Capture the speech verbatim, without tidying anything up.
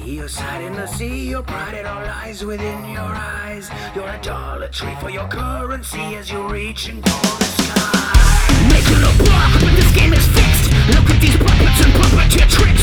Your side in the sea, your pride, it all lies within your eyes. Your idolatry for your currency as you reach and for the sky. Making a buck, but this game is fixed. Look at these puppets and puppeteer tricks.